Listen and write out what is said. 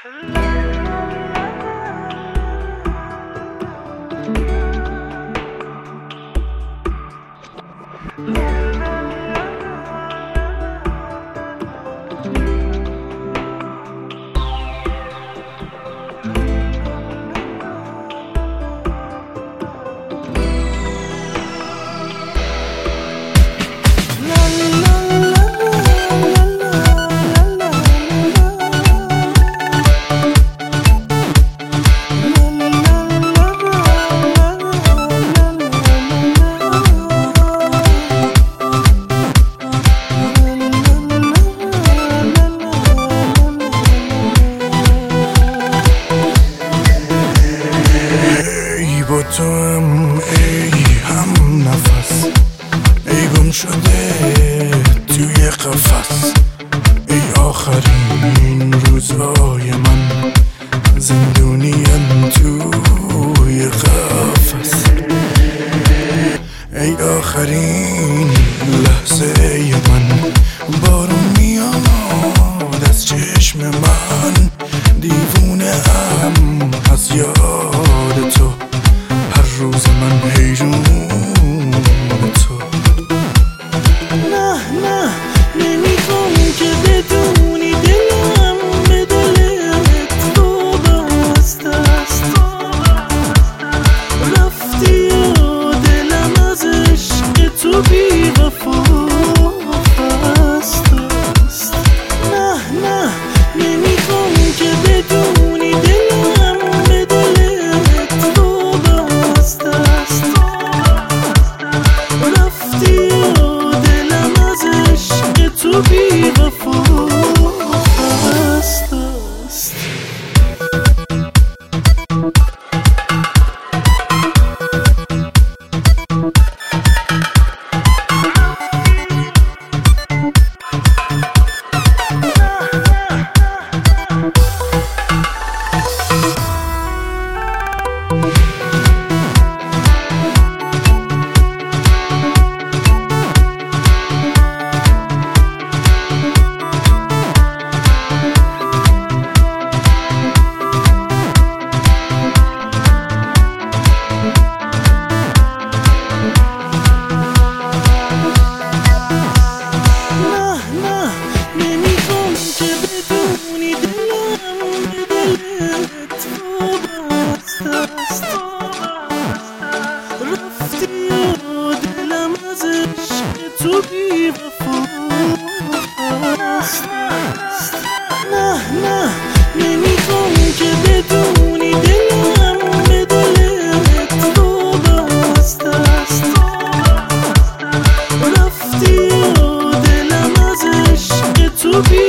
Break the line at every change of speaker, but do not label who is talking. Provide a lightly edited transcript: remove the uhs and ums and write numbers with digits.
با توام ای هم نفس، ای گم شده توی قفس، ای آخرین روزهای من، زندونیم توی قفس، ای آخرین لحظه من، بارون میاد از چشم من، دیوونه ام از یاد تو، هر روز من حیرون تو.
نه نه نمیخوام که بدونی دلم به دلت وابسته است، رفتی و دلم از عشق تو بی وفا خسته است. نه نه نمیخوام که بدونی دلم به دلت وابسته است، رفتی و دلم از عشق تو بی وفا خسته است. رفتی و دلم از عشق تو بی وفا است. نه نه نمیخوام که بدونی دلم به دلت وابسته است، رفتی و دلم از عشق تو بی